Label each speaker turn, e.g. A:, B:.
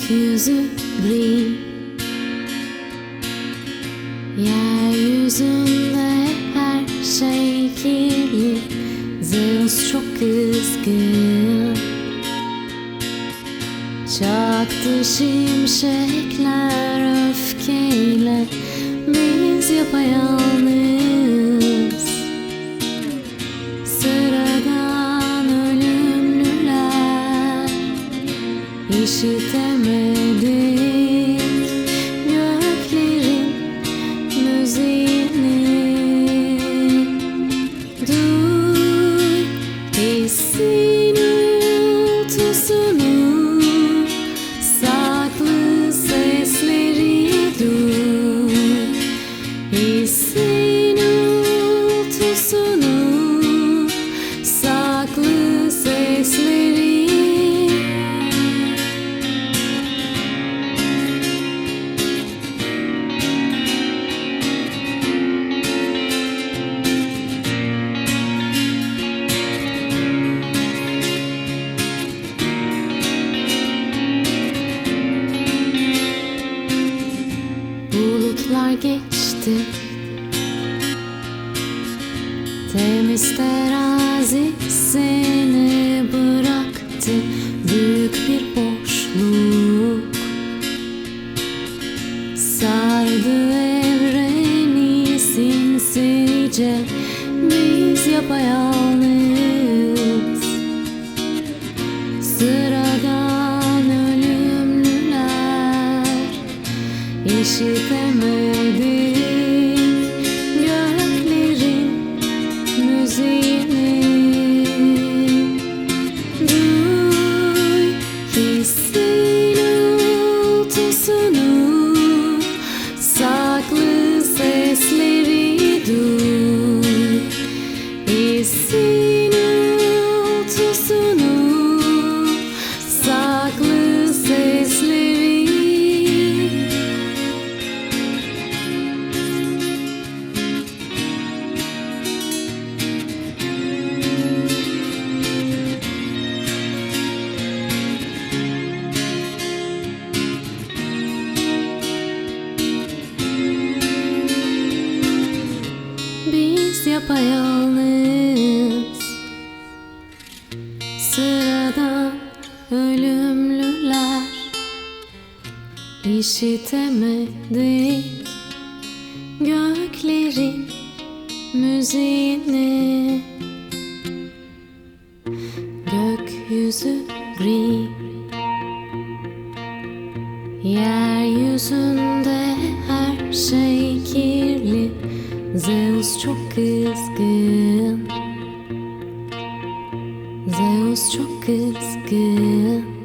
A: Gökyüzü gri, yeryüzünde her şey kirli. Zeus çok kızgın, çaktı şimşekler öfkeyle. Biz yapayalnız, sıradan ölümlüler. İşitemedik göklerin müziğini. Duy hissin uğultusunu, saklı sesleri duy. Hissin uğultusunu, saklı sesleri. Bulutlar geçti, temiz terazisini bıraktı. Büyük bir boşluk sardı evreni sinsice. Biz yapayalnız, sıradan ölümlüler. İşitemedik göklerin müziğini. Duy hissin uğultusunu, saklı sesleri duy. Hissin uğultusunu, saklı sesleri. Biz yapayalnız, sıradan ölümlüler. İşitemedik göklerin müziğini. Gökyüzü gri, yeryüzünde her şey kirli. Zeus çok kızgın, Zeus çok kızgın.